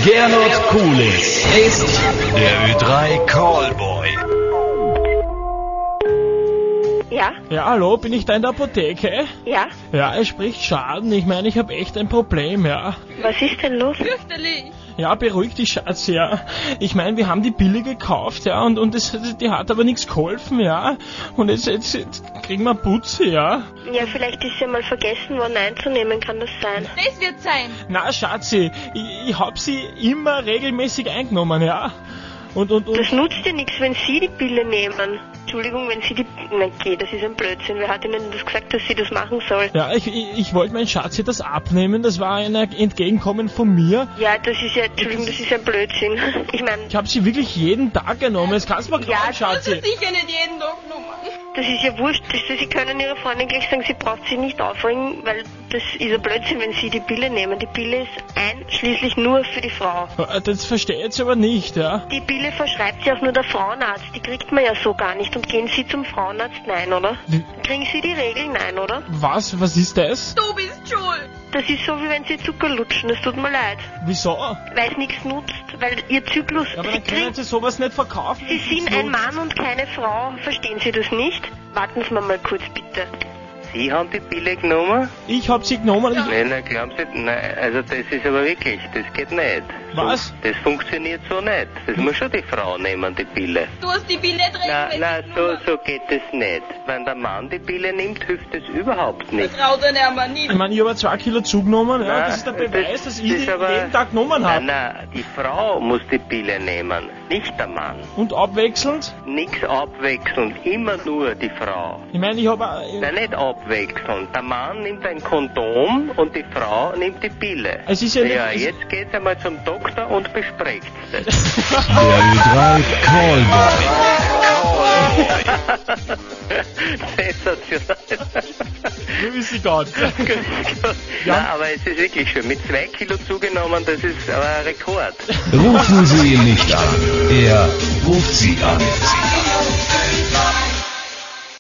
Gernot Kulis ist der Ö3 Callboy. Ja? Ja, hallo, bin ich da in der Apotheke? Ja? Ja, es spricht Schaden. Ich meine, ich habe echt ein Problem, ja. Was ist denn los? Fürchterlich. Ja, beruhig dich, Schatz, ja. Ich meine, wir haben die Pille gekauft, ja, und die hat aber nichts geholfen, ja. Und jetzt kriegen wir Putze, ja. Ja, vielleicht ist sie mal vergessen worden einzunehmen, kann das sein? Das wird sein. Na, Schatzi, ich hab sie immer regelmäßig eingenommen, ja. Und. Das nutzt ja nichts, wenn Sie die Pille nehmen. Entschuldigung, wenn Sie die... Na, okay, das ist ein Blödsinn. Wer hat Ihnen das gesagt, dass Sie das machen soll? Ja, ich wollte mein Schatzi das abnehmen, das war ein Entgegenkommen von mir. Ja, das ist ja... Entschuldigung, das ist ein Blödsinn. Ich meine... Ich habe sie wirklich jeden Tag genommen, das kannst du mir glauben, Ja, Schatzi. Das ist sicher nicht jeden Tag genommen. Das ist ja wurscht. Sie können Ihrer Freundin gleich sagen, sie braucht sich nicht aufregen, weil das ist ein Blödsinn, wenn Sie die Pille nehmen. Die Pille ist einschließlich nur für die Frau. Das verstehe ich aber nicht, ja. Die Pille verschreibt sie auch nur der Frauenarzt. Die kriegt man ja so gar nicht. Und gehen Sie zum Frauenarzt? Nein, oder? Kriegen Sie die Regeln? Nein, oder? Was ist das? Du bist schuld. Das ist so, wie wenn Sie Zucker lutschen. Das tut mir leid. Wieso? Weil es nichts nutzt. Weil Ihr Zyklus... Ja, aber dann können Sie sowas nicht verkaufen. Sie sind ein Mann und keine Frau. Verstehen Sie das nicht? Warten Sie mal kurz, bitte. Sie haben die Pille genommen? Ich hab sie genommen. Ja. Nein, glauben Sie, nein, also das ist aber wirklich, das geht nicht. Was? So, das funktioniert so nicht. Das muss schon die Frau nehmen, die Pille. Du hast die Pille drin. Nein, so geht es nicht. Wenn der Mann die Pille nimmt, hilft es überhaupt nicht. Das traut er aber nie. Ich meine, ich habe 2 Kilo zugenommen, ja. Nein, Das ist der Beweis, dass ich die das ist aber- jeden Tag genommen habe. Nein, die Frau muss die Pille nehmen, nicht der Mann. Und abwechselnd? Nichts abwechselnd, immer nur die Frau. Ich meine, ich habe... Nein, nicht abwechselnd. Der Mann nimmt ein Kondom und die Frau nimmt die Pille. Es ist ja nicht... Ja, jetzt geht's einmal zum Doktor und besprecht das. Der Ö3 Callboy. Sensationell. Grüß Gott. Ja. Nein, aber es ist wirklich schön. Mit 2 Kilo zugenommen, das ist aber ein Rekord. Rufen Sie ihn nicht an. Er ruft Sie an.